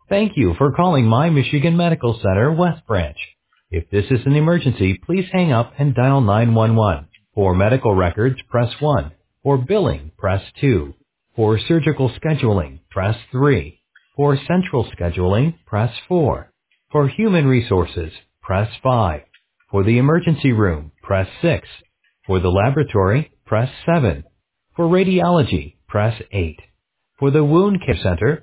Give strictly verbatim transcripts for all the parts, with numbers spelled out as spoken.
Thank you for calling My Michigan Medical Center West Branch. If this is an emergency, please hang up and dial nine one one. For medical records, press one. For billing, press two. For surgical scheduling, press three. For central scheduling, press four. For human resources, press five. For the emergency room, press six. For the laboratory, press seven. For radiology, press eight. For the wound care center,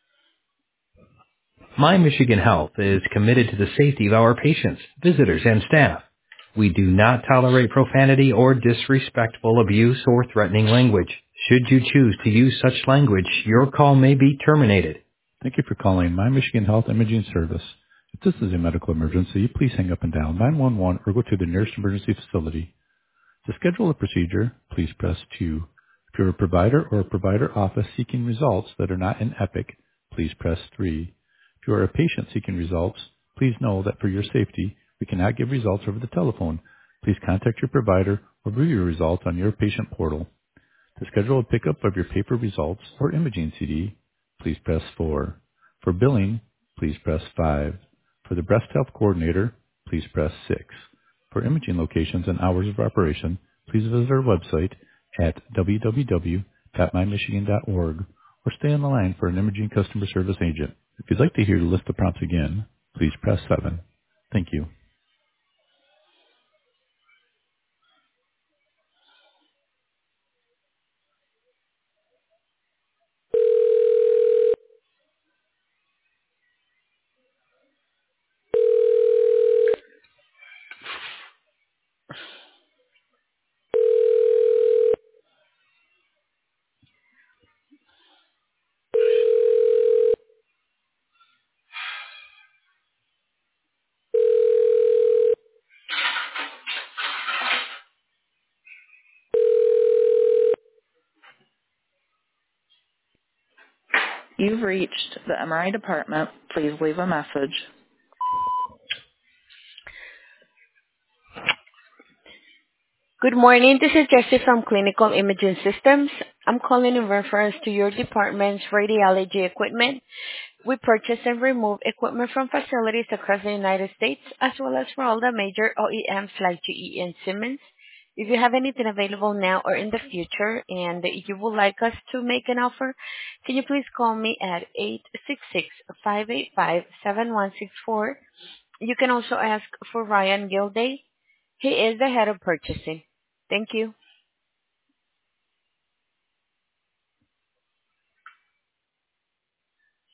My Michigan Health is committed to the safety of our patients, visitors, and staff. We do not tolerate profanity or disrespectful abuse or threatening language. Should you choose to use such language, your call may be terminated. Thank you for calling My Michigan Health Imaging Service. If this is a medical emergency, please hang up and dial nine one one or go to the nearest emergency facility. To schedule a procedure, please press two. If you're a provider or a provider office seeking results that are not in Epic, please press three. If you are a patient seeking results, please know that for your safety, we cannot give results over the telephone. Please contact your provider or view your results on your patient portal. To schedule a pickup of your paper results or imaging C D, please press four. For billing, please press five. For the breast health coordinator, please press six. For imaging locations and hours of operation, please visit our website at w w w dot my michigan dot org or stay on the line for an imaging customer service agent. If you'd like to hear the list of prompts again, please press seven. Thank you. You've reached the M R I department. Please leave a message. Good morning. This is Jessie from Clinical Imaging Systems. I'm calling in reference to your department's radiology equipment. We purchase and remove equipment from facilities across the United States, as well as for all the major O E Ms like G E and Siemens. If you have anything available now or in the future and you would like us to make an offer, can you please call me at eight six six, five eight five, seven one six four. You can also ask for Ryan Gilday. He is the head of purchasing. Thank you.